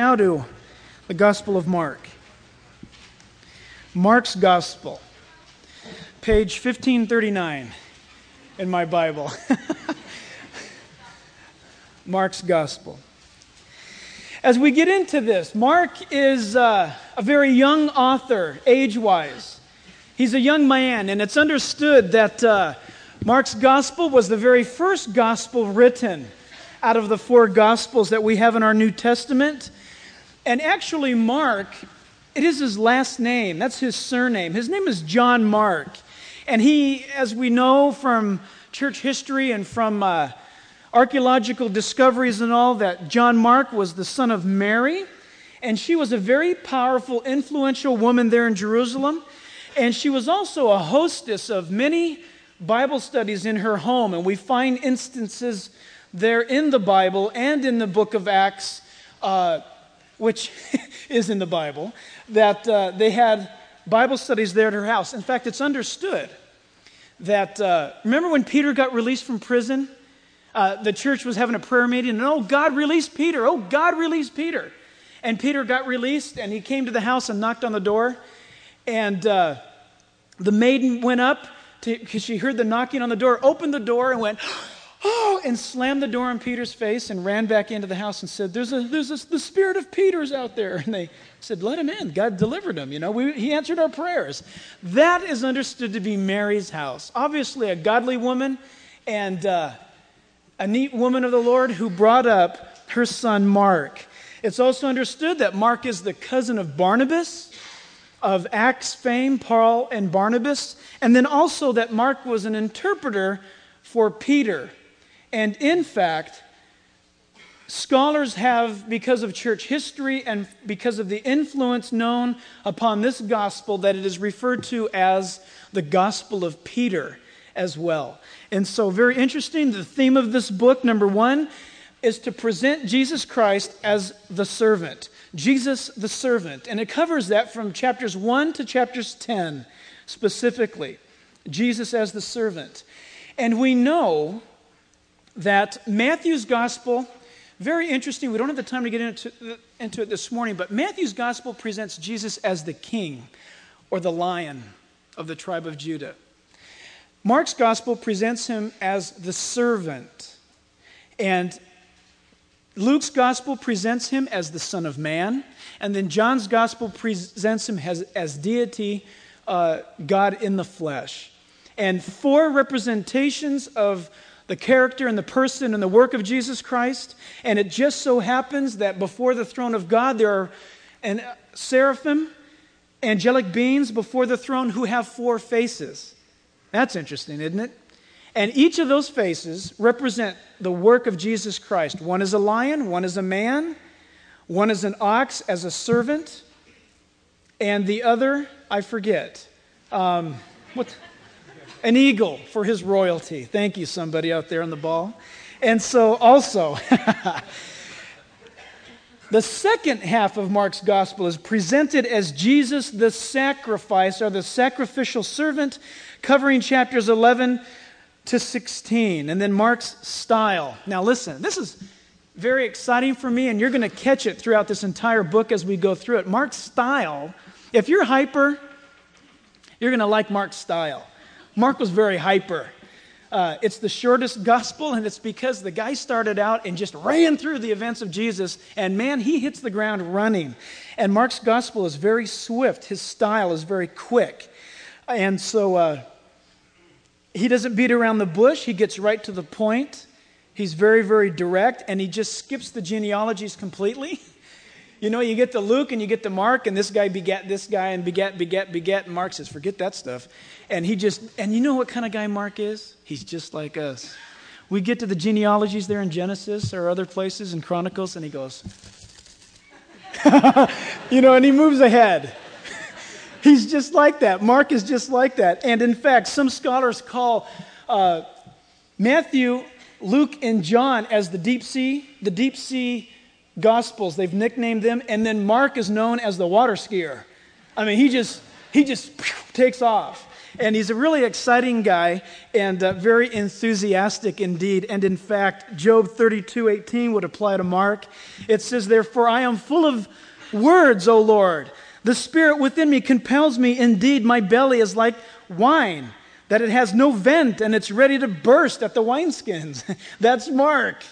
Now to the Gospel of Mark. Mark's Gospel, page 1539 in my Bible. Mark's Gospel. As we get into this, Mark is a very young author, age-wise. He's a young man, and it's understood that Mark's Gospel was the very first Gospel written out of the four Gospels that we have in our New Testament. And actually, Mark, it is his last name. That's his surname. His name is John Mark. And he, as we know from church history and from archaeological discoveries and all, that John Mark was the son of Mary. And she was a very powerful, influential woman there in Jerusalem. And she was also a hostess of many Bible studies in her home. And we find instances there in the Bible and in the book of Acts, which is in the Bible, that they had Bible studies there at her house. In fact, it's understood that, remember when Peter got released from prison? The church was having a prayer meeting, and oh, God released Peter. Oh, God released Peter. And Peter got released, and he came to the house and knocked on the door. And the maiden went up, because she heard the knocking on the door, opened the door and went, oh, and slammed the door in Peter's face and ran back into the house and said, the spirit of Peter's out there. And they said, let him in. God delivered him. He answered our prayers. That is understood to be Mary's house. Obviously a godly woman and a neat woman of the Lord who brought up her son Mark. It's also understood that Mark is the cousin of Barnabas, of Acts fame, Paul and Barnabas, and then also that Mark was an interpreter for Peter. And in fact, scholars have, because of church history and because of the influence known upon this gospel, that it is referred to as the Gospel of Peter as well. And so very interesting, the theme of this book, number one, is to present Jesus Christ as the servant. Jesus the servant. And it covers that from chapters 1 to chapters 10 specifically. Jesus as the servant. And we know that Matthew's gospel, very interesting, we don't have the time to get into it this morning, but Matthew's gospel presents Jesus as the king or the lion of the tribe of Judah. Mark's gospel presents him as the servant, and Luke's gospel presents him as the Son of Man, and then John's gospel presents him as deity, God in the flesh. And four representations of the character and the person and the work of Jesus Christ. And it just so happens that before the throne of God, there are seraphim, angelic beings before the throne who have four faces. That's interesting, isn't it? And each of those faces represent the work of Jesus Christ. One is a lion, one is a man, one is an ox as a servant, and the other, I forget. An eagle for his royalty. Thank you, somebody out there on the ball. And so also, the second half of Mark's gospel is presented as Jesus the sacrifice, or the sacrificial servant, covering chapters 11 to 16. And then Mark's style. Now listen, this is very exciting for me, and you're going to catch it throughout this entire book as we go through it. Mark's style, if you're hyper, you're going to like Mark's style. Mark was very hyper. It's the shortest gospel, and it's because the guy started out and just ran through the events of Jesus, and man, he hits the ground running. And Mark's gospel is very swift. His style is very quick. And so he doesn't beat around the bush. He gets right to the point. He's very, very direct, and he just skips the genealogies completely. You get to Luke and you get to Mark, and this guy begat this guy and begat, and Mark says, forget that stuff. And you know what kind of guy Mark is? He's just like us. We get to the genealogies there in Genesis or other places in Chronicles, and he goes, and he moves ahead. He's just like that. Mark is just like that. And in fact, some scholars call Matthew, Luke, and John as the deep sea Gospels. They've nicknamed them. And then Mark is known as the water skier. I mean, he just takes off. And he's a really exciting guy and very enthusiastic indeed. And in fact, Job 32:18 would apply to Mark. It says, "Therefore I am full of words, O Lord. The spirit within me compels me. Indeed, my belly is like wine, that it has no vent and it's ready to burst at the wineskins." That's Mark.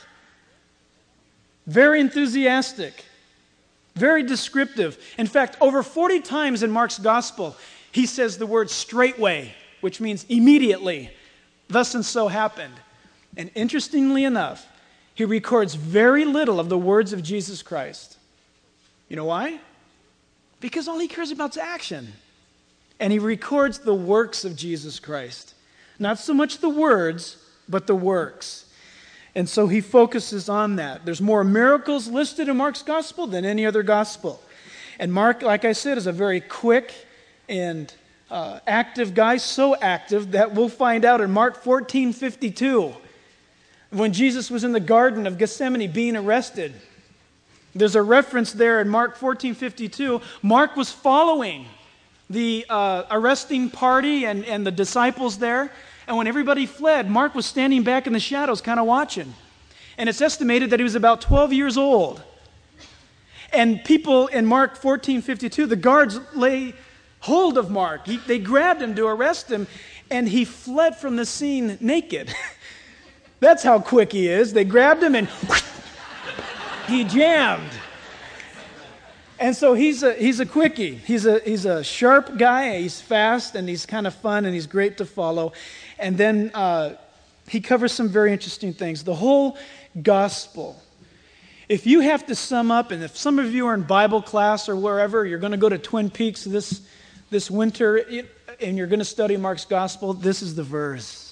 Very enthusiastic. Very descriptive. In fact, over 40 times in Mark's gospel, he says the word straightway, which means immediately. Thus and so happened. And interestingly enough, he records very little of the words of Jesus Christ. You know why? Because all he cares about is action. And he records the works of Jesus Christ. Not so much the words, but the works. And so he focuses on that. There's more miracles listed in Mark's gospel than any other gospel. And Mark, like I said, is a very quick and active guy, so active that we'll find out in Mark 14:52, when Jesus was in the Garden of Gethsemane being arrested. There's a reference there in Mark 14:52. Mark was following the arresting party and the disciples there. And when everybody fled, Mark was standing back in the shadows kind of watching. And it's estimated that he was about 12 years old. And people in Mark 14:52, the guards lay hold of Mark. They grabbed him to arrest him, and he fled from the scene naked. That's how quick he is. They grabbed him and he jammed. And so he's a quickie. He's a sharp guy. He's fast, and he's kind of fun, and he's great to follow. And then he covers some very interesting things. The whole gospel. If you have to sum up, and if some of you are in Bible class or wherever, you're going to go to Twin Peaks this winter, and you're going to study Mark's gospel, this is the verse.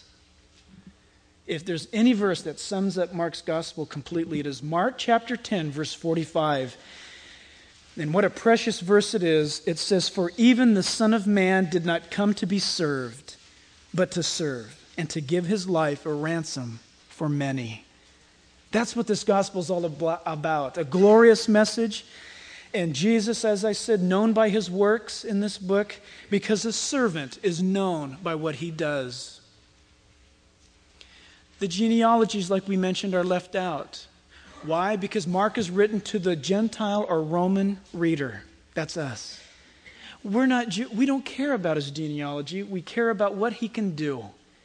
If there's any verse that sums up Mark's gospel completely, it is Mark chapter 10, verse 45. And what a precious verse it is. It says, "For even the Son of Man did not come to be served, but to serve, and to give his life a ransom for many." That's what this gospel is all about. A glorious message. And Jesus, as I said, known by his works in this book, because a servant is known by what he does. The genealogies, like we mentioned, are left out. Why? Because Mark is written to the Gentile or Roman reader. That's us. We don't care about his genealogy. We care about what he can do.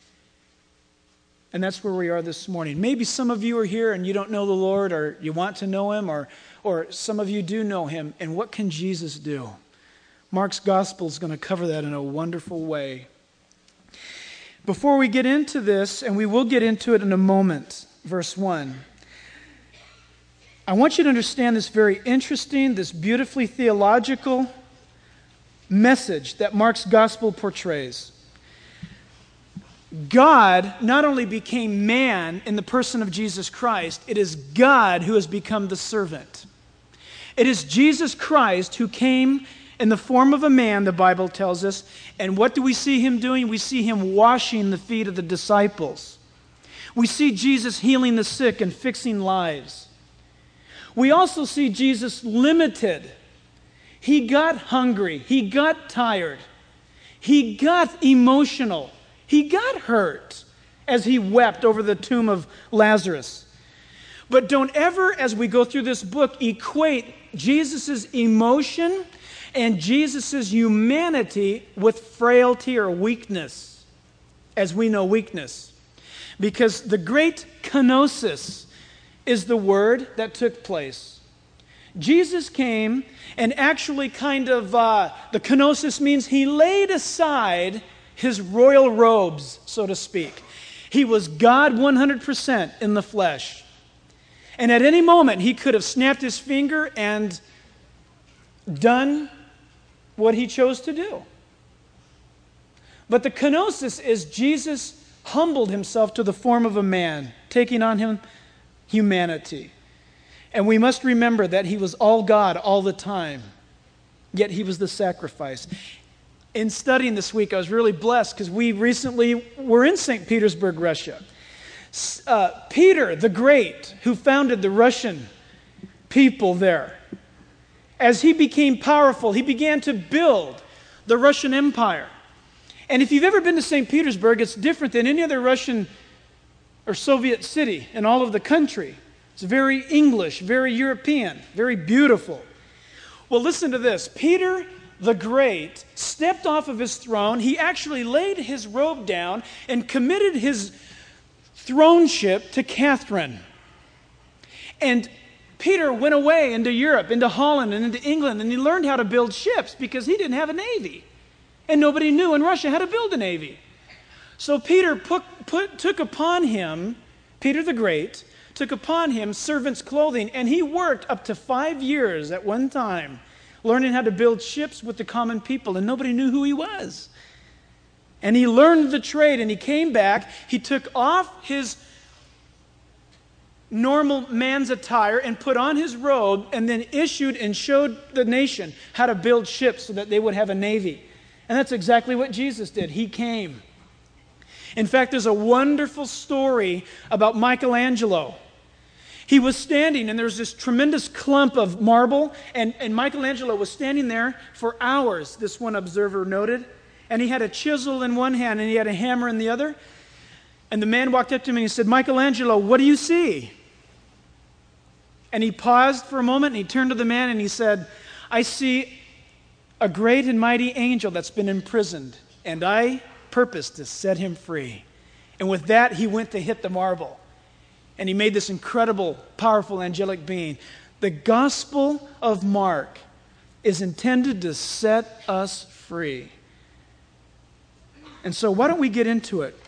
And that's where we are this morning. Maybe some of you are here and you don't know the Lord, or you want to know him, or some of you do know him. And what can Jesus do? Mark's gospel is going to cover that in a wonderful way. Before we get into this, and we will get into it in a moment, verse 1, I want you to understand this very interesting, this beautifully theological message that Mark's gospel portrays. God not only became man in the person of Jesus Christ, it is God who has become the servant. It is Jesus Christ who came in the form of a man, the Bible tells us, and what do we see him doing? We see him washing the feet of the disciples. We see Jesus healing the sick and fixing lives. We also see Jesus limited. He got hungry. He got tired. He got emotional. He got hurt as he wept over the tomb of Lazarus. But don't ever, as we go through this book, equate Jesus' emotion and Jesus' humanity with frailty or weakness, as we know weakness. Because the great kenosis is the word that took place. Jesus came and actually the kenosis means he laid aside his royal robes, so to speak. He was God 100% in the flesh. And at any moment, he could have snapped his finger and done what he chose to do. But the kenosis is Jesus humbled himself to the form of a man, taking on him humanity. And we must remember that he was all God all the time, yet he was the sacrifice. In studying this week, I was really blessed because we recently were in St. Petersburg, Russia. Peter the Great, who founded the Russian people there, as he became powerful, he began to build the Russian Empire. And if you've ever been to St. Petersburg, it's different than any other Russian or Soviet city in all of the country. It's very English, very European, very beautiful. Well, listen to this. Peter the Great stepped off of his throne. He actually laid his robe down and committed his throneship to Catherine. And Peter went away into Europe, into Holland, and into England, and he learned how to build ships because he didn't have a navy. And nobody knew in Russia how to build a navy. So Peter took upon him, Peter the Great, took upon him servant's clothing, and he worked up to 5 years at one time, learning how to build ships with the common people, and nobody knew who he was. And he learned the trade, and he came back. He took off his normal man's attire and put on his robe, and then issued and showed the nation how to build ships so that they would have a navy. And that's exactly what Jesus did. He came. In fact, there's a wonderful story about Michelangelo. He was standing, and there's this tremendous clump of marble, and Michelangelo was standing there for hours, this one observer noted, and he had a chisel in one hand, and he had a hammer in the other. And the man walked up to him, and he said, "Michelangelo, what do you see?" And he paused for a moment, and he turned to the man, and he said, "I see a great and mighty angel that's been imprisoned, and I purpose to set him free." And with that, he went to hit the marble. And he made this incredible, powerful angelic being. The Gospel of Mark is intended to set us free. And so why don't we get into it?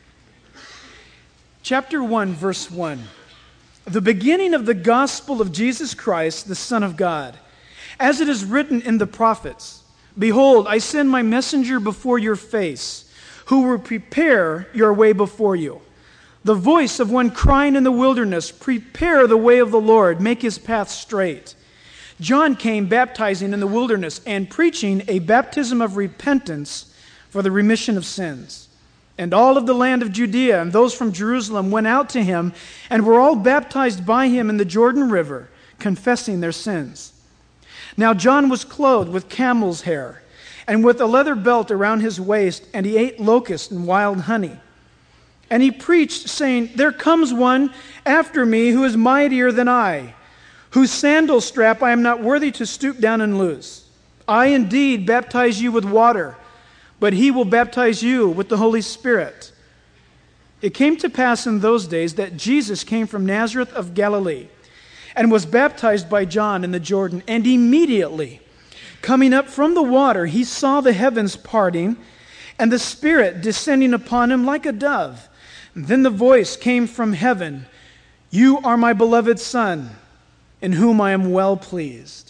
Chapter 1, verse 1. The beginning of the gospel of Jesus Christ, the Son of God. As it is written in the prophets, "Behold, I send my messenger before your face, who will prepare your way before you. The voice of one crying in the wilderness, prepare the way of the Lord, make his path straight. John came baptizing in the wilderness and preaching a baptism of repentance for the remission of sins. And all of the land of Judea and those from Jerusalem went out to him and were all baptized by him in the Jordan River, confessing their sins. Now John was clothed with camel's hair and with a leather belt around his waist, and he ate locusts and wild honey. And he preached, saying, 'There comes one after me who is mightier than I, whose sandal strap I am not worthy to stoop down and loose. I indeed baptize you with water, but he will baptize you with the Holy Spirit.' It came to pass in those days that Jesus came from Nazareth of Galilee and was baptized by John in the Jordan. And immediately, coming up from the water, he saw the heavens parting and the Spirit descending upon him like a dove. And then the voice came from heaven, 'You are my beloved Son, in whom I am well pleased.'"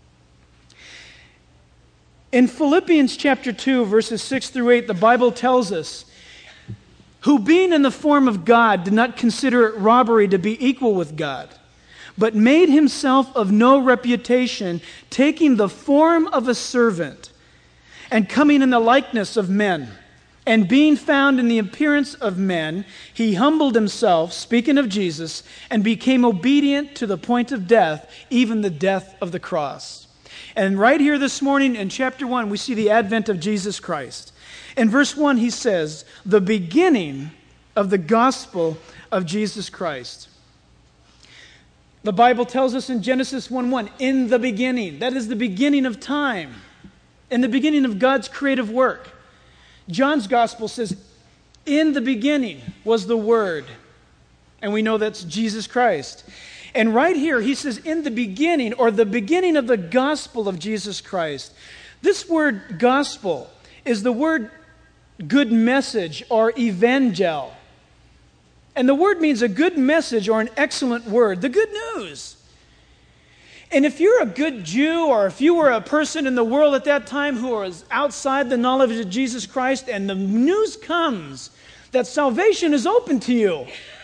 In Philippians chapter 2, verses 6 through 8, the Bible tells us, "Who being in the form of God did not consider it robbery to be equal with God, but made himself of no reputation, taking the form of a servant, and coming in the likeness of men. And being found in the appearance of men, he humbled himself," speaking of Jesus, "and became obedient to the point of death, even the death of the cross." And right here this morning in chapter 1, we see the advent of Jesus Christ. In verse 1, he says, the beginning of the gospel of Jesus Christ. The Bible tells us in Genesis 1:1, in the beginning. That is the beginning of time. In the beginning of God's creative work. John's gospel says, in the beginning was the Word. And we know that's Jesus Christ. And right here, he says, in the beginning, or the beginning of the gospel of Jesus Christ. This word gospel is the word good message or evangel. And the word means a good message or an excellent word, the good news. And if you're a good Jew, or if you were a person in the world at that time who was outside the knowledge of Jesus Christ, and the news comes that salvation is open to you,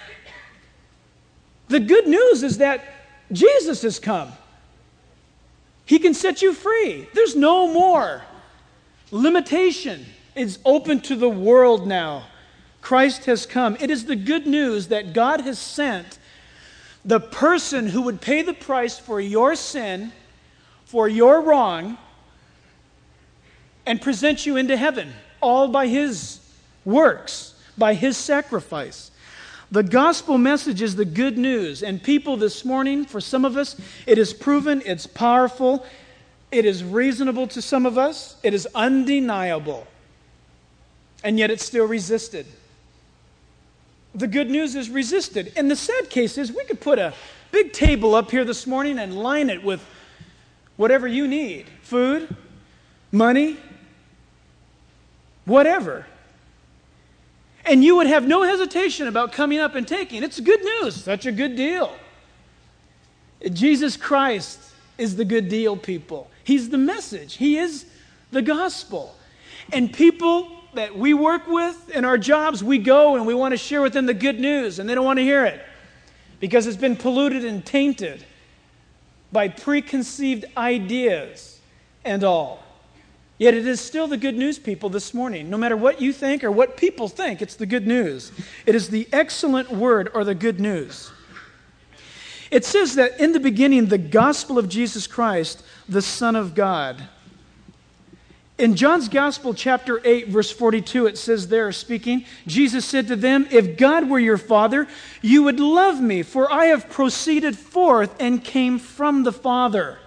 the good news is that Jesus has come. He can set you free. There's no more limitation. It's open to the world now. Christ has come. It is the good news that God has sent the person who would pay the price for your sin, for your wrong, and present you into heaven. all by His works, by His sacrifice. The gospel message is the good news. And people, this morning, for some of us, it is proven, it's powerful, it is reasonable to some of us, it is undeniable. And yet it's still resisted. The good news is resisted. And the sad case is we could put a big table up here this morning and line it with whatever you need. Food, money, whatever. And you would have no hesitation about coming up and taking. It's good news. Such a good deal. Jesus Christ is the good deal, people. He's the message. He is the gospel. And people that we work with in our jobs, we go and we want to share with them the good news, and they don't want to hear it because it's been polluted and tainted by preconceived ideas and all. Yet it is still the good news, people, this morning. No matter what you think or what people think, it's the good news. It is the excellent word or the good news. It says that in the beginning, the gospel of Jesus Christ, the Son of God. In John's Gospel, chapter 8, verse 42, it says there, speaking, Jesus said to them, "If God were your Father, you would love me, for I have proceeded forth and came from the Father."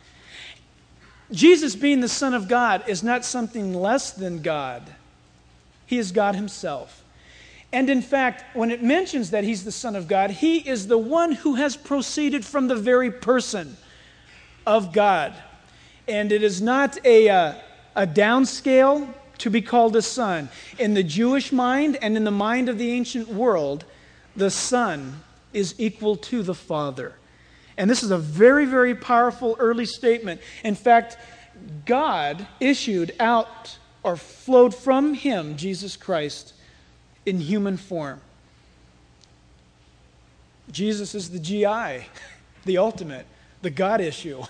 Jesus being the Son of God is not something less than God. He is God Himself. And in fact, when it mentions that He's the Son of God, He is the one who has proceeded from the very person of God. And it is not a downscale to be called a son. In the Jewish mind and in the mind of the ancient world, the Son is equal to the Father. And this is a very, very powerful early statement. In fact, God issued out or flowed from Him, Jesus Christ, in human form. Jesus is the GI, the ultimate, the God issue.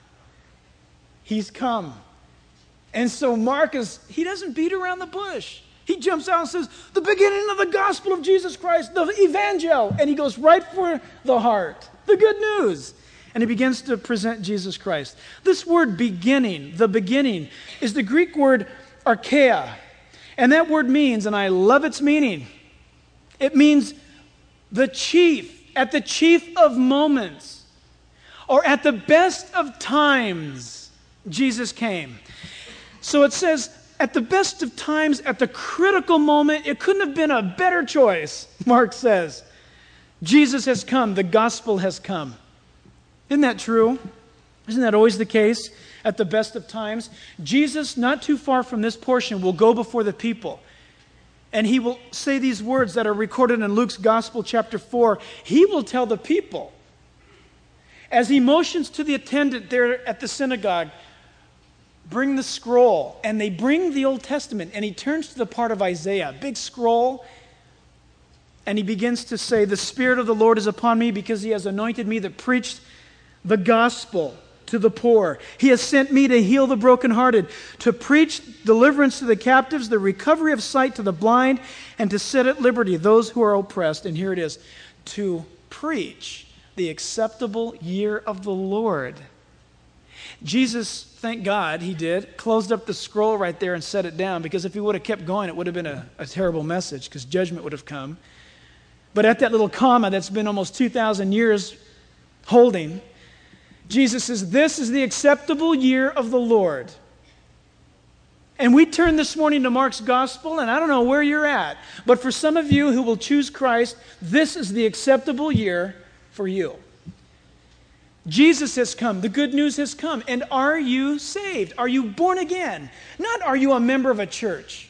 He's come. And so Mark he doesn't beat around the bush. He jumps out and says, the beginning of the gospel of Jesus Christ, the evangel. And he goes right for the heart, the good news. And he begins to present Jesus Christ. This word beginning, the beginning, is the Greek word archeia. And that word means, and I love its meaning, it means the chief, at the chief of moments, or at the best of times, Jesus came. So it says, at the best of times, at the critical moment, it couldn't have been a better choice, Mark says. Jesus has come, the gospel has come. Isn't that true? Isn't that always the case at the best of times? Jesus, not too far from this portion, will go before the people. And He will say these words that are recorded in Luke's Gospel, chapter 4. He will tell the people, as He motions to the attendant there at the synagogue, bring the scroll. And they bring the Old Testament, and He turns to the part of Isaiah, big scroll, and He begins to say, the Spirit of the Lord is upon me because He has anointed me to preach the gospel to the poor. He has sent me to heal the brokenhearted, to preach deliverance to the captives, the recovery of sight to the blind, and to set at liberty those who are oppressed. And here it is, to preach the acceptable year of the Lord. Jesus, thank God He did, closed up the scroll right there and set it down, because if He would have kept going, it would have been a terrible message, because judgment would have come. But at that little comma that's been almost 2,000 years holding, Jesus says, this is the acceptable year of the Lord. And we turn this morning to Mark's gospel, and I don't know where you're at, but for some of you who will choose Christ, this is the acceptable year for you. Jesus has come. The good news has come. And are you saved? Are you born again? Not are you a member of a church.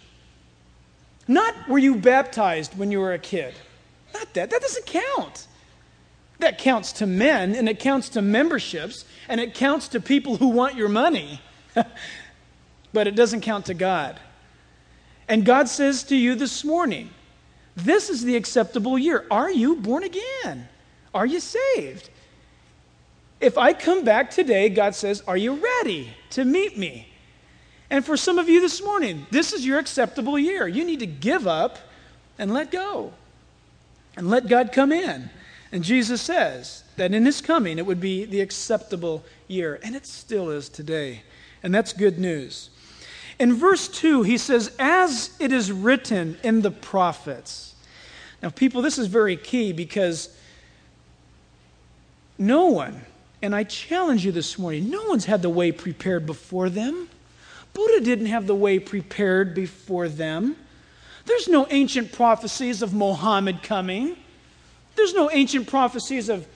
Not were you baptized when you were a kid. Not that. That doesn't count. That counts to men, and it counts to memberships, and it counts to people who want your money. But it doesn't count to God. And God says to you this morning, this is the acceptable year. Are you born again? Are you saved? If I come back today, God says, are you ready to meet me? And for some of you this morning, this is your acceptable year. You need to give up and let go. And let God come in. And Jesus says that in His coming, it would be the acceptable year. And it still is today. And that's good news. In verse 2, he says, as it is written in the prophets. Now, people, this is very key because no one, and I challenge you this morning, no one's had the way prepared before them. Buddha didn't have the way prepared before them. There's no ancient prophecies of Muhammad coming. There's no ancient prophecies of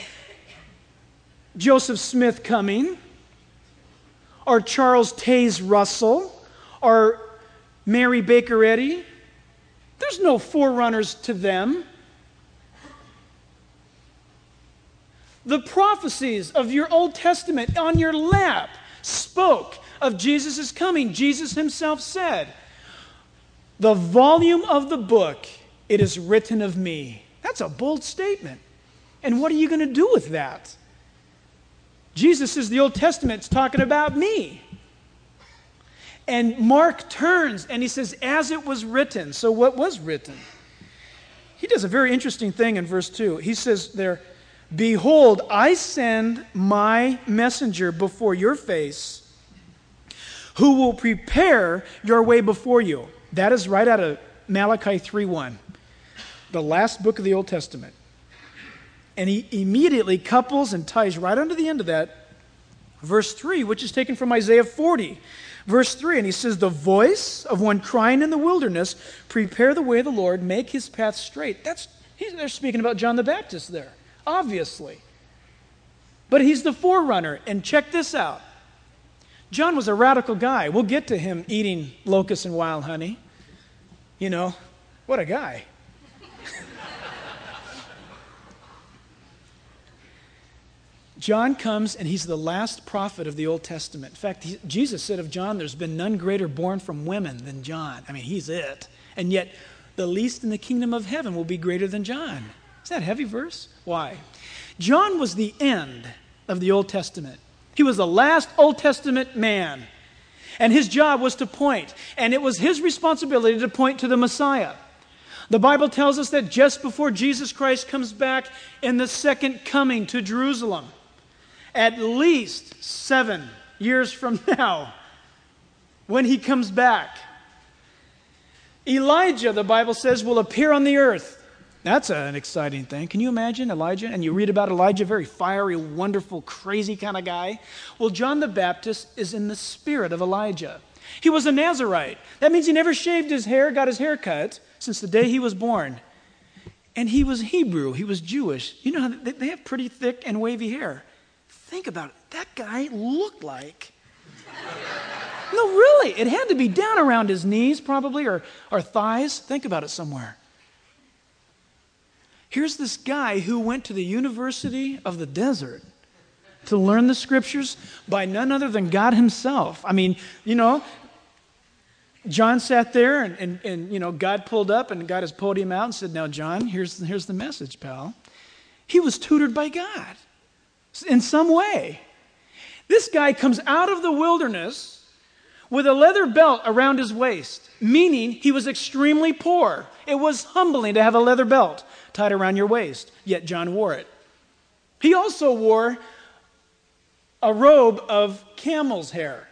Joseph Smith coming, or Charles Taze Russell, or Mary Baker Eddy. There's no forerunners to them. The prophecies of your Old Testament on your lap spoke of Jesus' coming. Jesus himself said, the volume of the book, it is written of me. That's a bold statement. And what are you going to do with that? Jesus is the Old Testament. It's talking about me. And Mark turns and he says, as it was written. So what was written? He does a very interesting thing in verse 2. He says there, behold, I send my messenger before your face, who will prepare your way before you. That is right out of Malachi 3:1, the last book of the Old Testament. And he immediately couples and ties right under the end of that verse 3, which is taken from Isaiah 40. Verse 3, and he says, the voice of one crying in the wilderness, prepare the way of the Lord, make his path straight. They're speaking about John the Baptist there, obviously. But he's the forerunner. And check this out. John was a radical guy. We'll get to him eating locusts and wild honey. You know, what a guy. John comes and he's the last prophet of the Old Testament. In fact, Jesus said of John, there's been none greater born from women than John. I mean, he's it. And yet, the least in the kingdom of heaven will be greater than John. Is that a heavy verse? Why? John was the end of the Old Testament. He was the last Old Testament man. And his job was to point. And it was his responsibility to point to the Messiah. The Bible tells us that just before Jesus Christ comes back in the second coming to Jerusalem, at least 7 years from now, when he comes back, Elijah, the Bible says, will appear on the earth. That's an exciting thing. Can you imagine Elijah? And you read about Elijah, very fiery, wonderful, crazy kind of guy. Well, John the Baptist is in the spirit of Elijah. He was a Nazirite. That means he never shaved his hair, got his hair cut since the day he was born. And he was Hebrew. He was Jewish. You know how they have pretty thick and wavy hair. Think about it. That guy looked like... No, really. It had to be down around his knees probably, or thighs. Think about it somewhere. Here's this guy who went to the University of the Desert to learn the Scriptures by none other than God himself. I mean, you know, John sat there and you know, God pulled up and got his podium out and said, now, John, here's the message, pal. He was tutored by God in some way. This guy comes out of the wilderness with a leather belt around his waist, meaning he was extremely poor. It was humbling to have a leather belt tied around your waist, yet John wore it. He also wore a robe of camel's hair.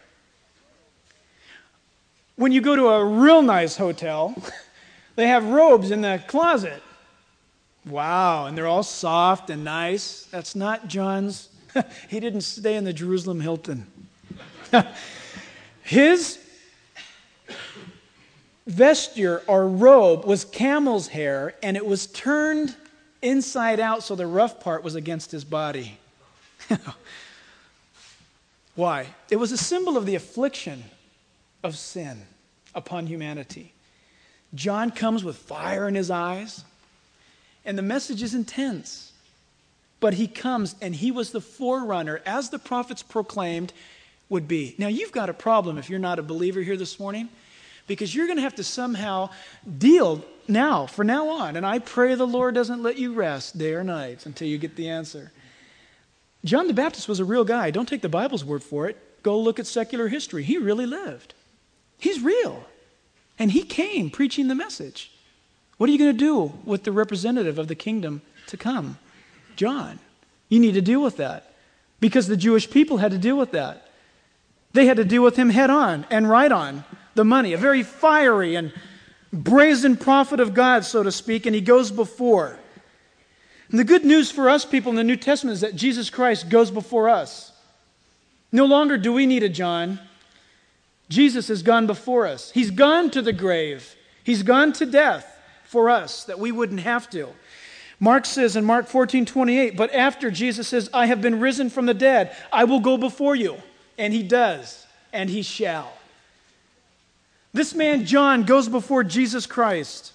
When you go to a real nice hotel, they have robes in the closet. Wow, and they're all soft and nice. That's not John's. He didn't stay in the Jerusalem Hilton. His vesture or robe was camel's hair, and it was turned inside out so the rough part was against his body. Why? It was a symbol of the affliction of sin upon humanity. John comes with fire in his eyes, and the message is intense. But he comes, and he was the forerunner, as the prophets proclaimed would be. Now, you've got a problem if you're not a believer here this morning, because you're going to have to somehow deal now, from now on. And I pray the Lord doesn't let you rest day or night until you get the answer. John the Baptist was a real guy. Don't take the Bible's word for it. Go look at secular history. He really lived. He's real. And he came preaching the message. What are you going to do with the representative of the kingdom to come? John. You need to deal with that. Because the Jewish people had to deal with that. They had to deal with him head on and right on the money. A very fiery and brazen prophet of God, so to speak, and he goes before. And the good news for us people in the New Testament is that Jesus Christ goes before us. No longer do we need a John. Jesus has gone before us. He's gone to the grave. He's gone to death for us, that we wouldn't have to. Mark says in Mark 14:28, but after Jesus says, I have been risen from the dead, I will go before you. And he does, and he shall. This man, John, goes before Jesus Christ.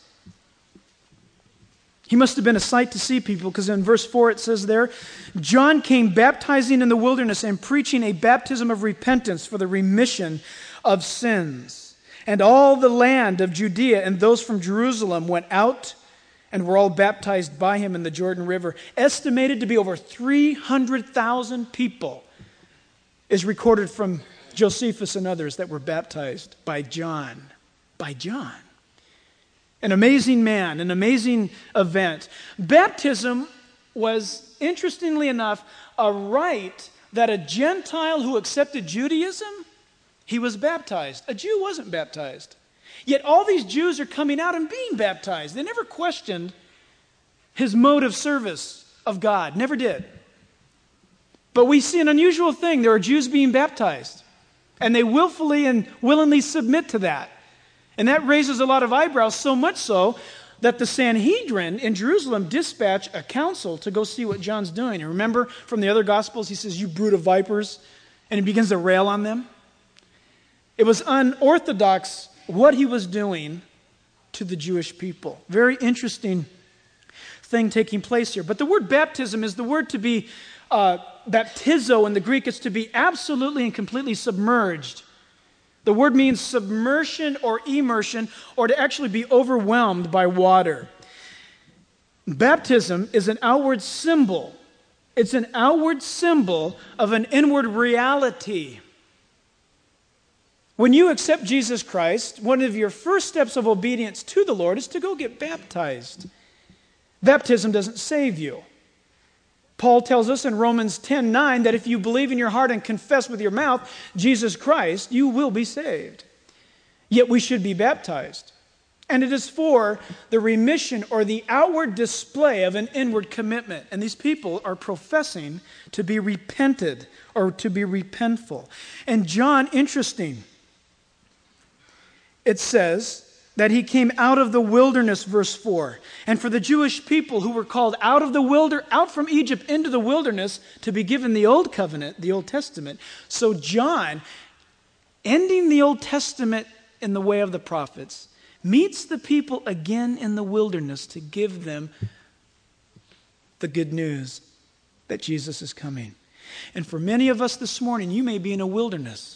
He must have been a sight to see, people, because in verse 4 it says there, John came baptizing in the wilderness and preaching a baptism of repentance for the remission of sins. And all the land of Judea and those from Jerusalem went out and were all baptized by him in the Jordan River. Estimated to be over 300,000 people is recorded from Josephus and others that were baptized by John. By John. An amazing man, an amazing event. Baptism was, interestingly enough, a rite that a Gentile who accepted Judaism, he was baptized. A Jew wasn't baptized. Yet all these Jews are coming out and being baptized. They never questioned his mode of service of God. Never did. But we see an unusual thing. There are Jews being baptized. And they willfully and willingly submit to that. And that raises a lot of eyebrows, so much so that the Sanhedrin in Jerusalem dispatch a council to go see what John's doing. And remember from the other Gospels, he says, you brood of vipers, and he begins to rail on them. It was unorthodox what he was doing to the Jewish people. Very interesting thing taking place here. But the word baptism is the word to be baptizo in the Greek. It's to be absolutely and completely submerged. The word means submersion or immersion, or to actually be overwhelmed by water. Baptism is an outward symbol. It's an outward symbol of an inward reality. When you accept Jesus Christ, one of your first steps of obedience to the Lord is to go get baptized. Baptism doesn't save you. Paul tells us in Romans 10:9 that if you believe in your heart and confess with your mouth Jesus Christ, you will be saved. Yet we should be baptized. And it is for the remission or the outward display of an inward commitment. And these people are professing to be repented or to be repentful. And John, interesting, it says that he came out of the wilderness, verse 4. And for the Jewish people who were called out from Egypt into the wilderness to be given the Old Covenant, the Old Testament. So John, ending the Old Testament in the way of the prophets, meets the people again in the wilderness to give them the good news that Jesus is coming. And for many of us this morning, you may be in a wilderness.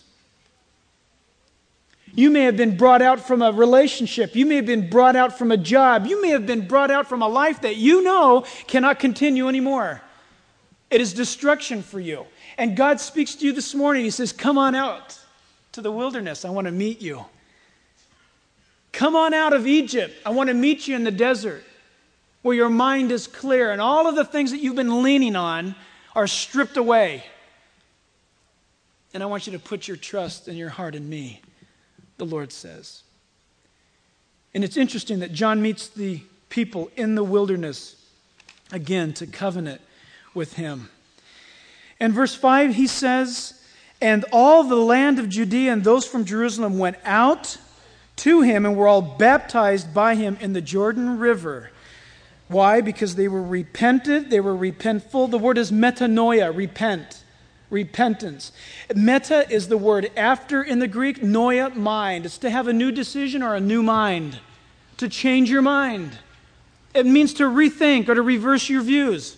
You may have been brought out from a relationship. You may have been brought out from a job. You may have been brought out from a life that you know cannot continue anymore. It is destruction for you. And God speaks to you this morning. He says, come on out to the wilderness. I want to meet you. Come on out of Egypt. I want to meet you in the desert where your mind is clear and all of the things that you've been leaning on are stripped away. And I want you to put your trust and your heart in me, the Lord says. And it's interesting that John meets the people in the wilderness again to covenant with him. And verse 5, he says, and all the land of Judea and those from Jerusalem went out to him and were all baptized by him in the Jordan River. Why? Because they were repentant, they were repentful. The word is metanoia, repent, repentance. Meta is the word after in the Greek, noia, mind. It's to have a new decision or a new mind, to change your mind. It means to rethink or to reverse your views.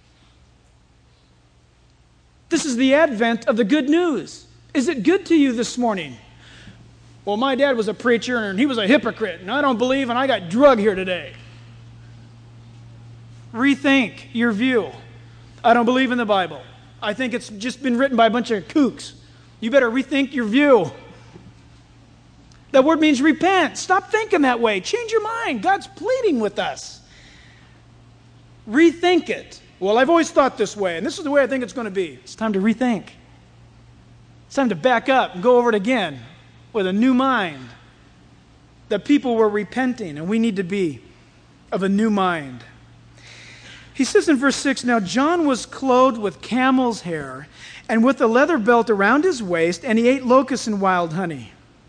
This is the advent of the good news. Is it good to you this morning? Well, my dad was a preacher and he was a hypocrite and I don't believe and I got drug here today. Rethink your view. I don't believe in the Bible. I think it's just been written by a bunch of kooks. You better rethink your view. That word means repent. Stop thinking that way. Change your mind. God's pleading with us. Rethink it. Well, I've always thought this way and this is the way I think it's going to be. It's time to rethink. It's time to back up and go over it again with a new mind. The people were repenting, and we need to be of a new mind. He says in verse 6, "Now John was clothed with camel's hair and with a leather belt around his waist, and he ate locusts and wild honey."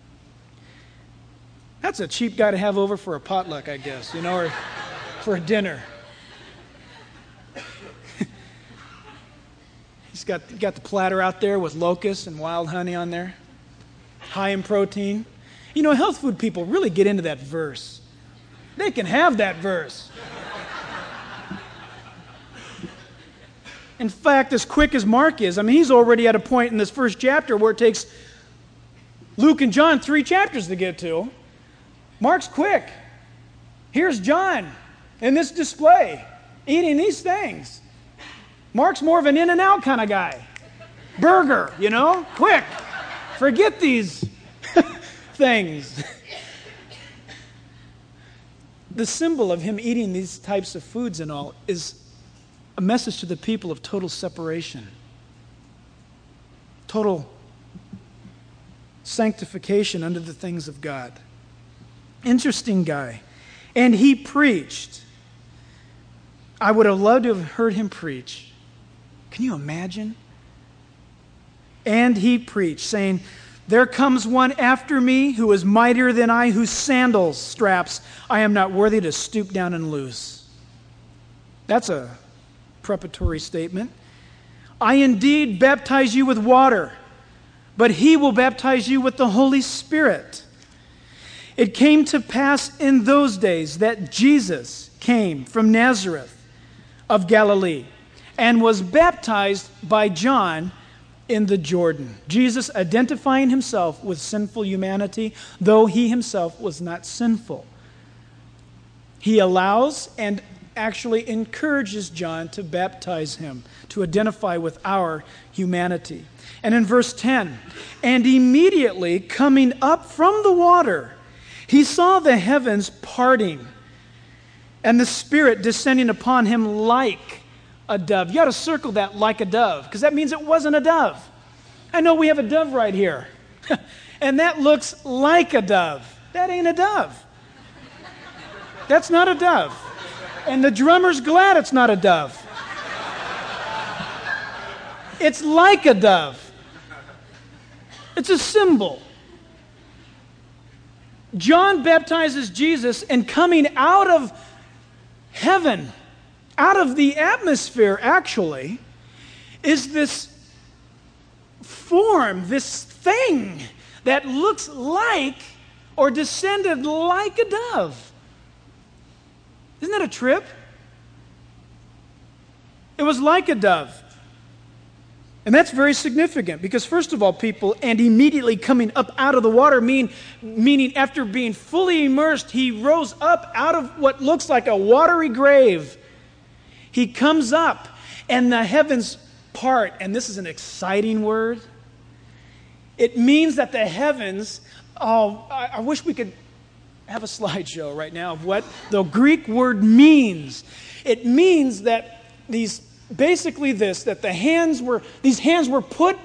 That's a cheap guy to have over for a potluck, I guess, or for a dinner. He's got the platter out there with locusts and wild honey on there, high in protein. Health food people really get into that verse. They can have that verse. In fact, as quick as Mark is, he's already at a point in this first chapter where it takes Luke and John 3 chapters to get to. Mark's quick. Here's John in this display, eating these things. Mark's more of an in-and-out kind of guy. Burger, quick. Forget these things. The symbol of him eating these types of foods and all is a message to the people of total separation, total sanctification under the things of God. Interesting guy. And he preached. I would have loved to have heard him preach. Can you imagine? And he preached, saying, "There comes one after me who is mightier than I, whose sandals straps I am not worthy to stoop down and loose." That's a preparatory statement. "I indeed baptize you with water, but he will baptize you with the Holy Spirit." It came to pass in those days that Jesus came from Nazareth of Galilee and was baptized by John in the Jordan. Jesus identifying himself with sinful humanity, though he himself was not sinful. He allows and actually encourages John to baptize him, to identify with our humanity. And in verse 10, "And immediately coming up from the water, he saw the heavens parting, and the Spirit descending upon him like a dove." You got to circle that, like a dove, because that means it wasn't a dove. I know we have a dove right here, and that looks like a dove. That ain't a dove. That's not a dove. And the drummer's glad it's not a dove. It's like a dove. It's a symbol. John baptizes Jesus, and coming out of heaven, out of the atmosphere actually, is this form, this thing that looks like or descended like a dove. Isn't that a trip? It was like a dove. And that's very significant because, first of all, people, and immediately coming up out of the water, meaning after being fully immersed, he rose up out of what looks like a watery grave. He comes up, and the heavens part, and this is an exciting word. It means that the heavens, I wish we could have a slideshow right now of what the Greek word means. It means that these hands were put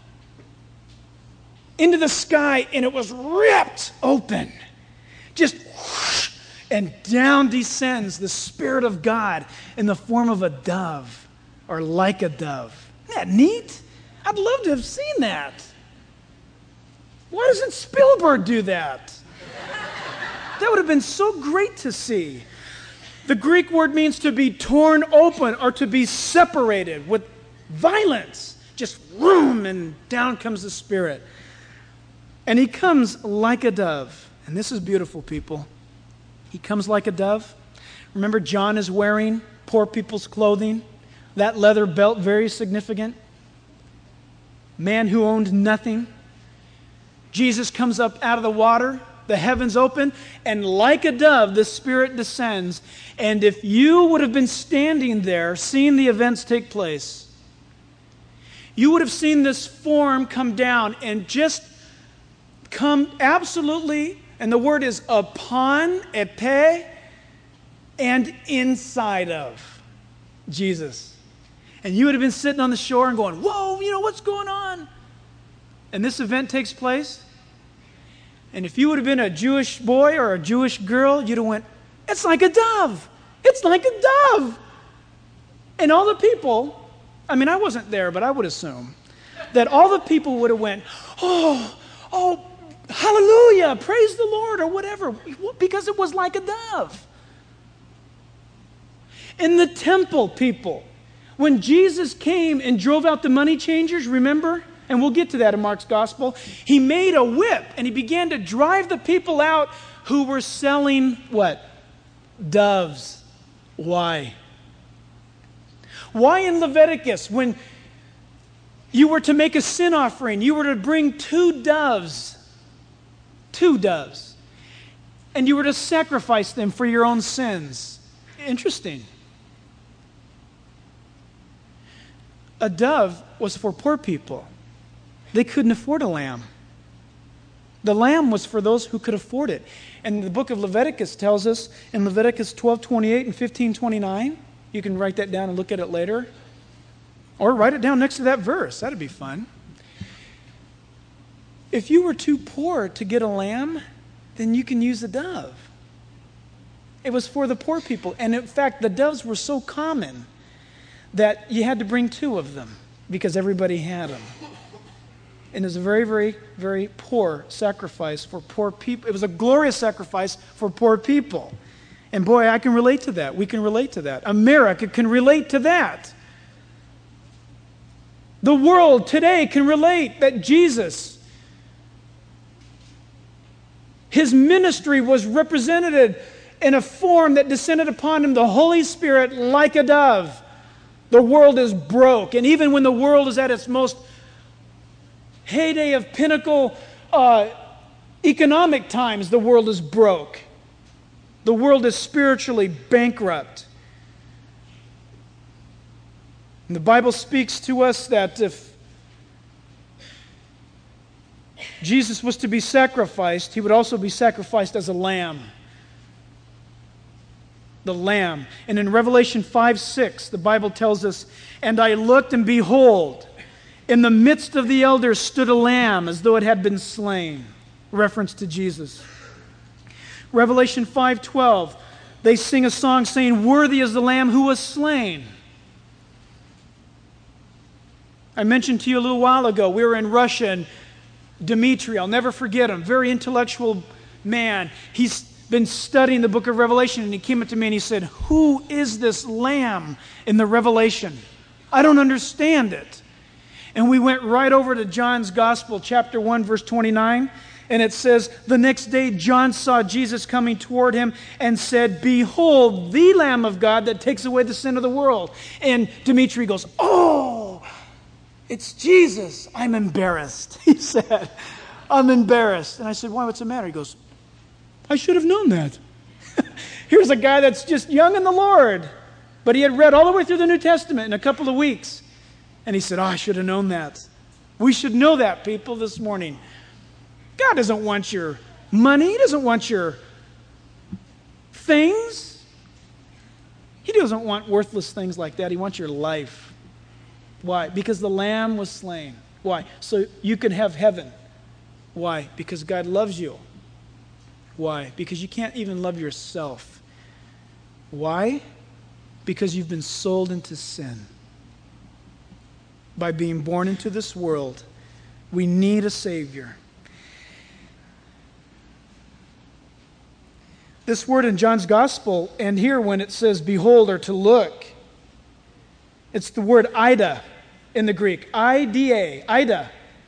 into the sky and it was ripped open. Just whoosh, and down descends the Spirit of God in the form of a dove, or like a dove. Isn't that neat? I'd love to have seen that. Why doesn't Spielberg do that? That would have been so great to see. The Greek word means to be torn open or to be separated with violence. Just vroom, and down comes the Spirit. And he comes like a dove. And this is beautiful, people. He comes like a dove. Remember, John is wearing poor people's clothing. That leather belt, very significant. Man who owned nothing. Jesus comes up out of the water. The heavens open, and like a dove, the Spirit descends. And if you would have been standing there, seeing the events take place, you would have seen this form come down and just come absolutely, and the word is upon, epe, and inside of Jesus. And you would have been sitting on the shore and going, whoa, what's going on? and this event takes place, and if you would have been a Jewish boy or a Jewish girl, you'd have went, it's like a dove. It's like a dove. And all the people, I mean, I wasn't there, but I would assume that all the people would have went, oh, hallelujah, praise the Lord, or whatever, because it was like a dove. In the temple, people, when Jesus came and drove out the money changers, remember? And we'll get to that in Mark's gospel. He made a whip and he began to drive the people out who were selling what? Doves. Why? Why in Leviticus, when you were to make a sin offering, you were to bring two doves, and you were to sacrifice them for your own sins? Interesting. A dove was for poor people. They couldn't afford a lamb. The lamb was for those who could afford it. And the book of Leviticus tells us in Leviticus 12:28 and 15:29, you can write that down and look at it later. Or write it down next to that verse. That'd be fun. If you were too poor to get a lamb, then you can use a dove. It was for the poor people. And in fact, the doves were so common that you had to bring two of them because everybody had them. And it was a very, very, very poor sacrifice for poor people. It was a glorious sacrifice for poor people. And boy, I can relate to that. We can relate to that. America can relate to that. The world today can relate that Jesus, his ministry was represented in a form that descended upon him, the Holy Spirit, like a dove. The world is broke. And even when the world is at its most heyday of pinnacle economic times, the world is broke. The world is spiritually bankrupt. And the Bible speaks to us that if Jesus was to be sacrificed, he would also be sacrificed as a lamb. The lamb. And in Revelation 5:6, the Bible tells us, and I looked, and behold, in the midst of the elders stood a lamb as though it had been slain. Reference to Jesus. Revelation 5:12, they sing a song saying, worthy is the lamb who was slain. I mentioned to you a little while ago, we were in Russia, and Dmitri, I'll never forget him, very intellectual man. He's been studying the book of Revelation, and he came up to me and he said, who is this lamb in the Revelation? I don't understand it. And we went right over to John's Gospel, chapter 1, verse 29, and it says, the next day John saw Jesus coming toward him and said, behold, the Lamb of God that takes away the sin of the world. And Dmitri goes, oh, it's Jesus. I'm embarrassed, he said. I'm embarrassed. And I said, why, what's the matter? He goes, I should have known that. Here's a guy that's just young in the Lord, but he had read all the way through the New Testament in a couple of weeks. And he said, I should have known that. We should know that, people, this morning. God doesn't want your money. He doesn't want your things. He doesn't want worthless things like that. He wants your life. Why? Because the Lamb was slain. Why? So you can have heaven. Why? Because God loves you. Why? Because you can't even love yourself. Why? Because you've been sold into sin. By being born into this world, we need a Savior. This word in John's Gospel, and here when it says behold or to look, it's the word Ida in the Greek. I-D-A, Ida.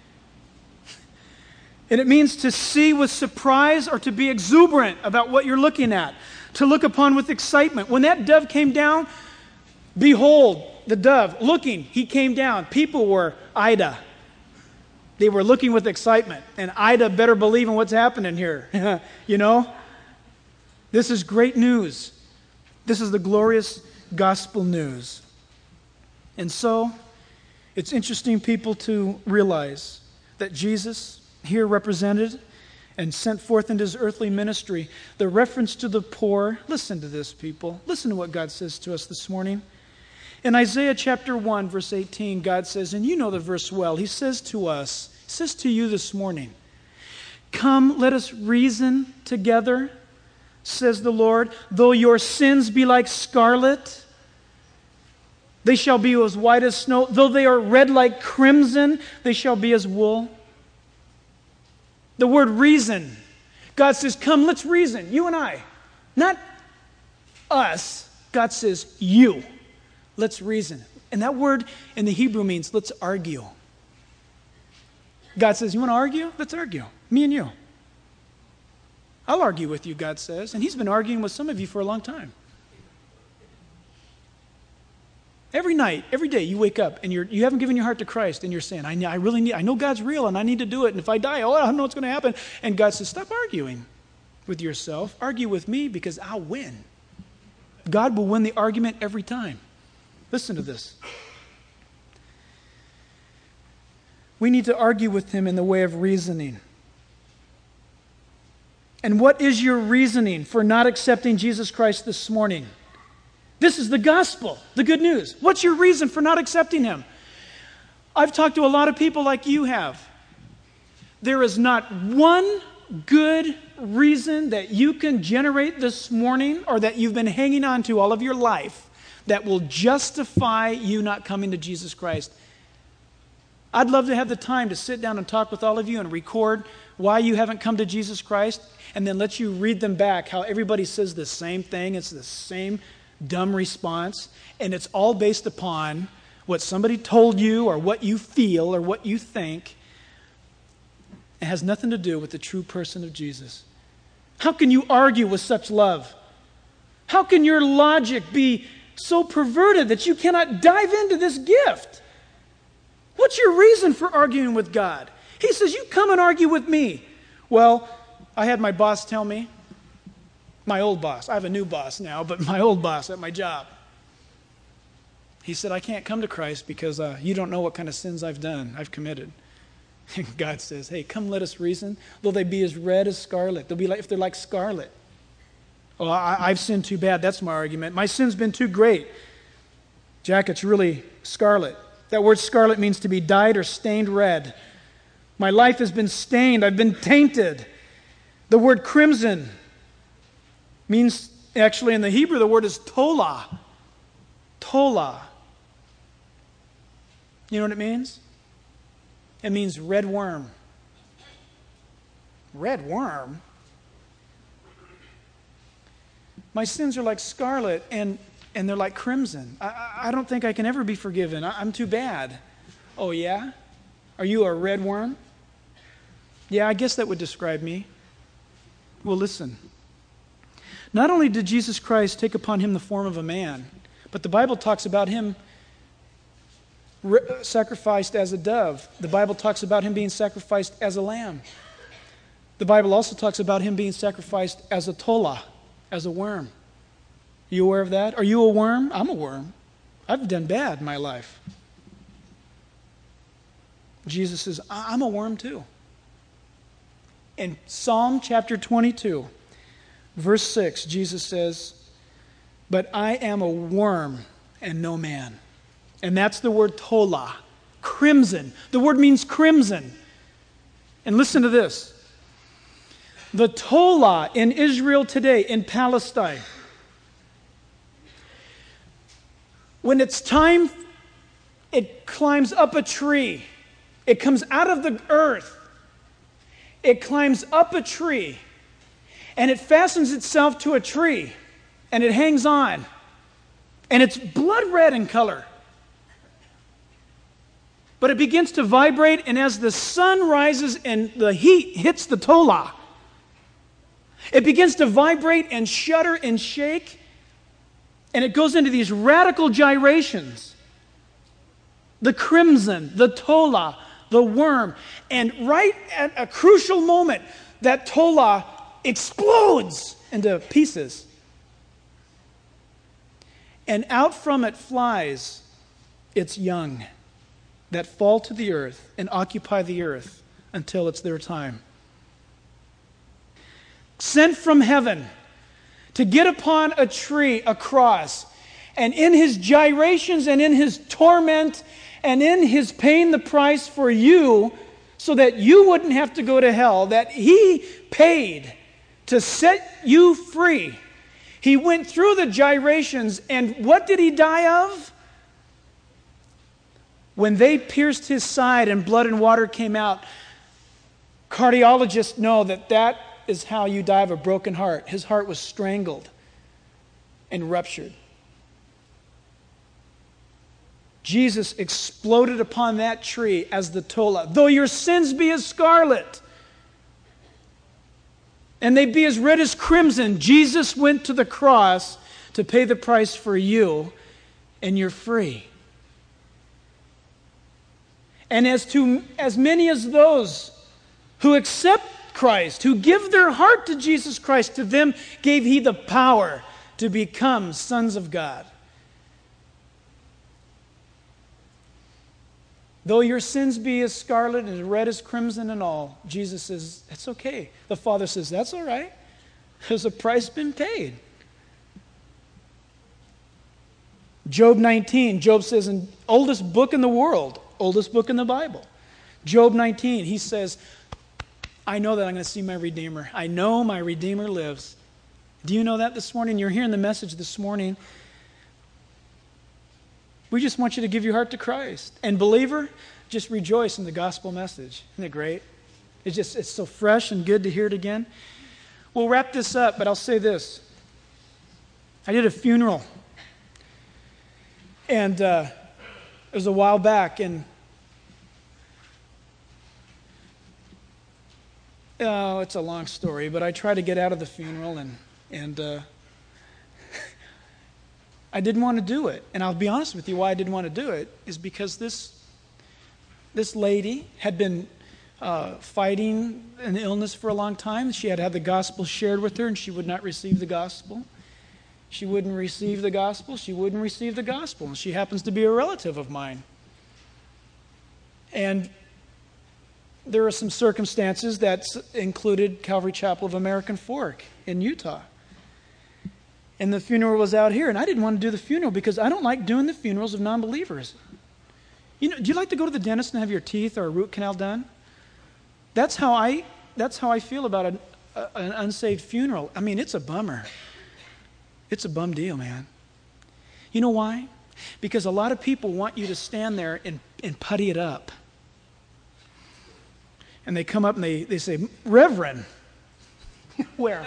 And it means to see with surprise or to be exuberant about what you're looking at. To look upon with excitement. When that dove came down, behold, the dove, looking, he came down. People were Ida. They were looking with excitement. And Ida better believe in what's happening here. You know? This is great news. This is the glorious gospel news. And so, it's interesting, people, to realize that Jesus, here represented and sent forth into his earthly ministry, the reference to the poor, listen to this, people. Listen to what God says to us this morning. In Isaiah chapter 1, verse 18, God says, and you know the verse well, he says to us, says to you this morning, come, let us reason together, says the Lord. Though your sins be like scarlet, they shall be as white as snow. Though they are red like crimson, they shall be as wool. The word reason. God says, come, let's reason, you and I. Not us. God says, you. Let's reason. And that word in the Hebrew means let's argue. God says, you want to argue? Let's argue. Me and you. I'll argue with you, God says. And He's been arguing with some of you for a long time. Every night, every day, you wake up and you haven't given your heart to Christ and you're saying, I know God's real and I need to do it. And if I die, I don't know what's going to happen. And God says, stop arguing with yourself. Argue with me because I'll win. God will win the argument every time. Listen to this. We need to argue with Him in the way of reasoning. And what is your reasoning for not accepting Jesus Christ this morning? This is the gospel, the good news. What's your reason for not accepting Him? I've talked to a lot of people like you have. There is not one good reason that you can generate this morning or that you've been hanging on to all of your life that will justify you not coming to Jesus Christ. I'd love to have the time to sit down and talk with all of you and record why you haven't come to Jesus Christ and then let you read them back how everybody says the same thing. It's the same dumb response, and it's all based upon what somebody told you or what you feel or what you think. It has nothing to do with the true person of Jesus. How can you argue with such love? How can your logic be so perverted that you cannot dive into this gift? What's your reason for arguing with God? He says, you come and argue with me. Well, I had my boss tell me, my old boss, I have a new boss now, but my old boss at my job. He said, I can't come to Christ because you don't know what kind of sins I've done, I've committed. And God says, hey, come let us reason. Though they be as red as scarlet. They'll be like, if they're like scarlet. Oh, I've sinned too bad. That's my argument. My sin's been too great. Jack, it's really scarlet. That word scarlet means to be dyed or stained red. My life has been stained. I've been tainted. The word crimson means, actually in the Hebrew, the word is tola. Tola. You know what it means? It means red worm. Red worm? My sins are like scarlet and they're like crimson. I don't think I can ever be forgiven. I'm too bad. Oh, yeah? Are you a red worm? Yeah, I guess that would describe me. Well, listen. Not only did Jesus Christ take upon Him the form of a man, but the Bible talks about Him sacrificed as a dove. The Bible talks about Him being sacrificed as a lamb. The Bible also talks about Him being sacrificed as a tola, as a worm. Are you aware of that? Are you a worm? I'm a worm. I've done bad in my life. Jesus says, I'm a worm too. In Psalm chapter 22, verse 6, Jesus says, but I am a worm and no man. And that's the word tola, crimson. The word means crimson. And listen to this. The tola in Israel today, in Palestine, when it's time, it climbs up a tree. It comes out of the earth. It climbs up a tree. And it fastens itself to a tree. And it hangs on. And it's blood red in color. But it begins to vibrate, and as the sun rises and the heat hits the tola, it begins to vibrate and shudder and shake, and it goes into these radical gyrations. The crimson, the tola, the worm, and right at a crucial moment, that tola explodes into pieces. And out from it flies its young that fall to the earth and occupy the earth until it's their time. Sent from heaven to get upon a tree, a cross, and in His gyrations and in His torment and in His paying the price for you, so that you wouldn't have to go to hell, that He paid to set you free. He went through the gyrations, and what did He die of? When they pierced His side and blood and water came out, cardiologists know that that is how you die of a broken heart. His heart was strangled and ruptured. Jesus exploded upon that tree as the tola. Though your sins be as scarlet, and they be as red as crimson, Jesus went to the cross to pay the price for you, and you're free. And as many as those who accept Christ, who give their heart to Jesus Christ, to them gave He the power to become sons of God. Though your sins be as scarlet and as red as crimson and all, Jesus says, it's okay. The Father says, that's all right. There's a price been paid. Job 19, Job says, in oldest book in the world, oldest book in the Bible. Job 19, he says, I know that I'm going to see my Redeemer. I know my Redeemer lives. Do you know that this morning? You're hearing the message this morning. We just want you to give your heart to Christ. And believer, just rejoice in the gospel message. Isn't it great? It's so fresh and good to hear it again. We'll wrap this up, but I'll say this. I did a funeral. And it was a while back, and it's a long story, but I tried to get out of the funeral, and I didn't want to do it. And I'll be honest with you, why I didn't want to do it is because this lady had been fighting an illness for a long time. She had had the gospel shared with her, and she would not receive the gospel. She wouldn't receive the gospel. She wouldn't receive the gospel. And she happens to be a relative of mine. And there are some circumstances that included Calvary Chapel of American Fork in Utah. And the funeral was out here, and I didn't want to do the funeral because I don't like doing the funerals of non-believers. You know, do you like to go to the dentist and have your teeth or a root canal done? That's how I feel about an unsaved funeral. I mean, it's a bummer. It's a bum deal, man. You know why? Because a lot of people want you to stand there and putty it up. And they come up and they say, Reverend. Where?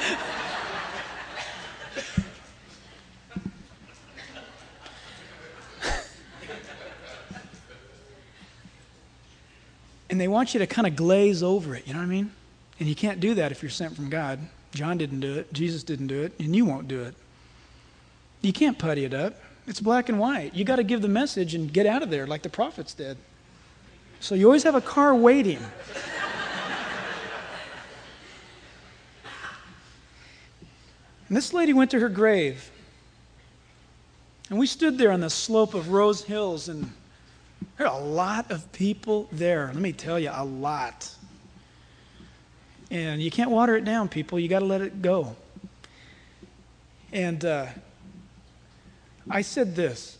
And they want you to kind of glaze over it, you know what I mean? And you can't do that if you're sent from God. John didn't do it, Jesus didn't do it, and you won't do it. You can't putty it up. It's black and white. You got to give the message and get out of there like the prophets did. So you always have a car waiting. And this lady went to her grave. And we stood there on the slope of Rose Hills, and there are a lot of people there. Let me tell you, a lot. And you can't water it down, people. You got to let it go. And I said this.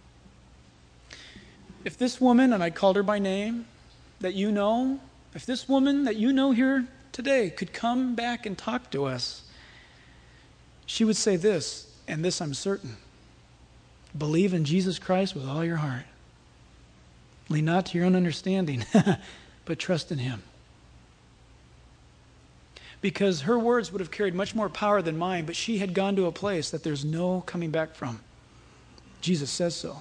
If this woman, and I called her by name, that you know, if this woman that you know here today could come back and talk to us, she would say this, and this I'm certain. Believe in Jesus Christ with all your heart. Lean not to your own understanding, but trust in Him. Because her words would have carried much more power than mine, but she had gone to a place that there's no coming back from. Jesus says so.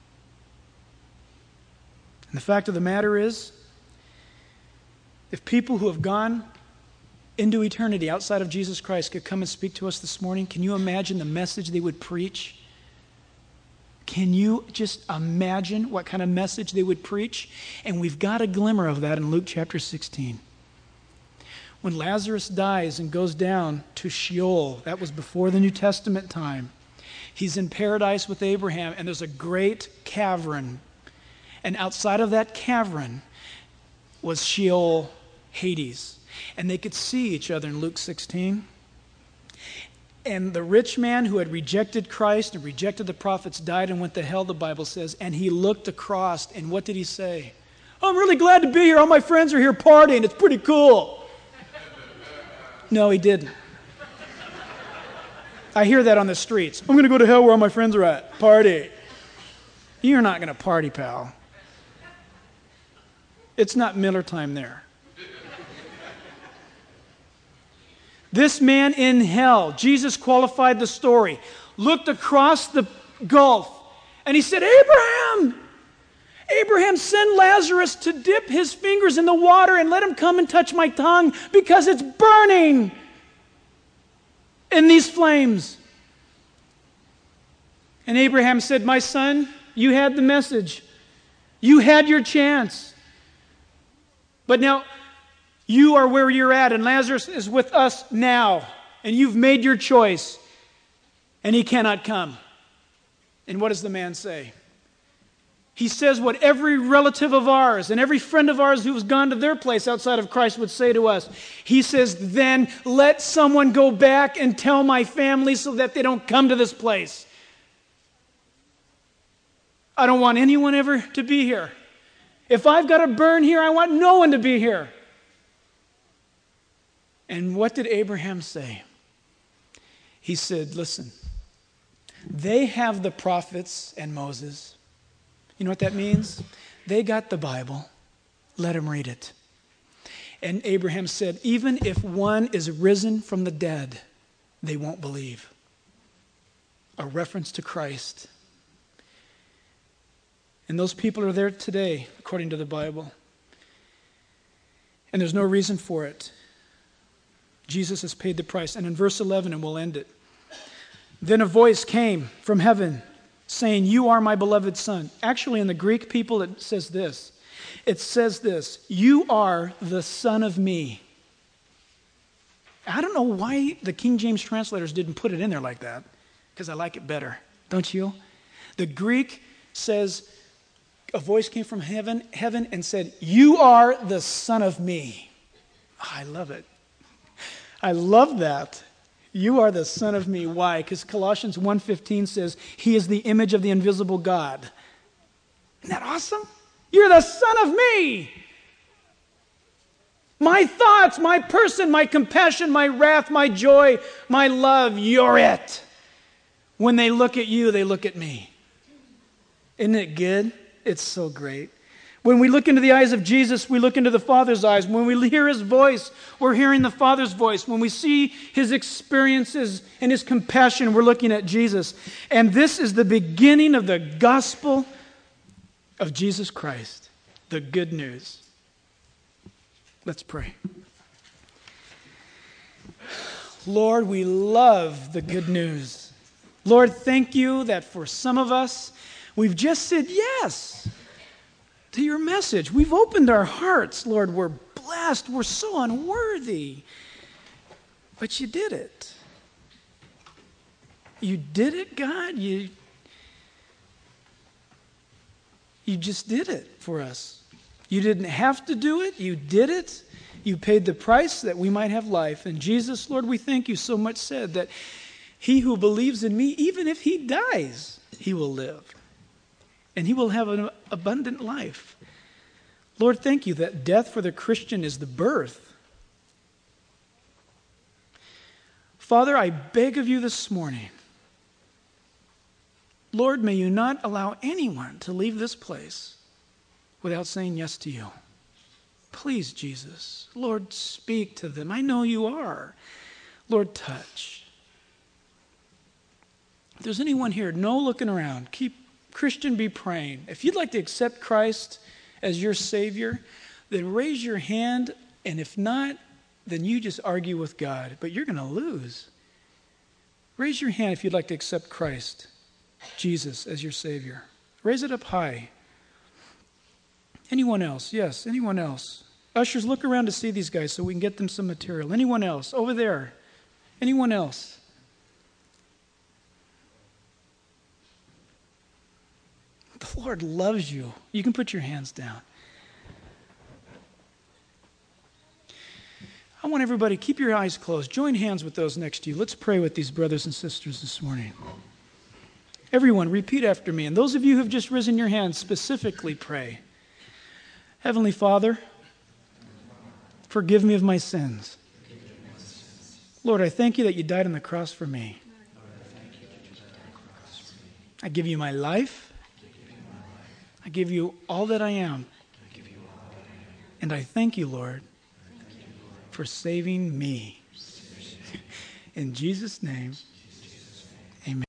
And the fact of the matter is, if people who have gone into eternity outside of Jesus Christ could come and speak to us this morning, can you imagine the message they would preach? Can you just imagine what kind of message they would preach? And we've got a glimmer of that in Luke chapter 16. When Lazarus dies and goes down to Sheol, that was before the New Testament time. He's in paradise with Abraham, and there's a great cavern. And outside of that cavern was Sheol, Hades. And they could see each other in Luke 16. And the rich man who had rejected Christ and rejected the prophets died and went to hell, the Bible says. And he looked across, and what did he say? I'm really glad to be here. All my friends are here partying. It's pretty cool. No, he didn't. I hear that on the streets. I'm going to go to hell where all my friends are at. Party. You're not going to party, pal. It's not Miller time there. This man in hell, Jesus qualified the story, looked across the gulf, and he said, Abraham, send Lazarus to dip his fingers in the water and let him come and touch my tongue because it's burning in these flames. And Abraham said, my son, you had the message. You had your chance. But now you are where you're at, and Lazarus is with us now, and you've made your choice, and he cannot come. And what does the man say? He says what every relative of ours and every friend of ours who's gone to their place outside of Christ would say to us. He says, then let someone go back and tell my family so that they don't come to this place. I don't want anyone ever to be here. If I've got to burn here, I want no one to be here. And what did Abraham say? He said, listen, they have the prophets and Moses. You know what that means? They got the Bible. Let them read it. And Abraham said, even if one is risen from the dead, they won't believe. A reference to Christ. And those people are there today, according to the Bible. And there's no reason for it. Jesus has paid the price. And in verse 11, and we'll end it. Then a voice came from heaven saying, you are my beloved son. Actually, in the Greek people, it says this. It says this, you are the son of me. I don't know why the King James translators didn't put it in there like that, because I like it better. Don't you? The Greek says, a voice came from heaven and said, you are the son of me. Oh, I love it. I love that. You are the son of me. Why? Because Colossians 1:15 says, he is the image of the invisible God. Isn't that awesome? You're the son of me. My thoughts, my person, my compassion, my wrath, my joy, my love, you're it. When they look at you, they look at me. Isn't it good? It's so great. When we look into the eyes of Jesus, we look into the Father's eyes. When we hear his voice, we're hearing the Father's voice. When we see his experiences and his compassion, we're looking at Jesus. And this is the beginning of the gospel of Jesus Christ, the good news. Let's pray. Lord, we love the good news. Lord, thank you that for some of us, we've just said yes to your message. We've opened our hearts. Lord, we're blessed. We're so unworthy. But you did it. You did it, God. You just did it for us. You didn't have to do it. You did it. You paid the price that we might have life. And Jesus, Lord, we thank you so much said that he who believes in me, even if he dies, he will live. And he will have an abundant life. Lord, thank you that death for the Christian is the birth. Father, I beg of you this morning, Lord, may you not allow anyone to leave this place without saying yes to you. Please, Jesus, Lord, speak to them. I know you are. Lord, touch. If there's anyone here, no looking around, Christian, be praying. If you'd like to accept Christ as your Savior, then raise your hand, and if not, then you just argue with God, but you're going to lose. Raise your hand if you'd like to accept Christ, Jesus, as your Savior. Raise it up high. Anyone else? Yes, anyone else? Ushers, look around to see these guys so we can get them some material. Anyone else? Over there. Anyone else? The Lord loves you. You can put your hands down. I want everybody, keep your eyes closed. Join hands with those next to you. Let's pray with these brothers and sisters this morning. Everyone, repeat after me. And those of you who have just risen your hands, specifically pray. Heavenly Father, forgive me of my sins. Lord, I thank you that you died on the cross for me. I give you my life. I give you all that I am. And I thank you, Lord, for saving me. In Jesus' name, amen.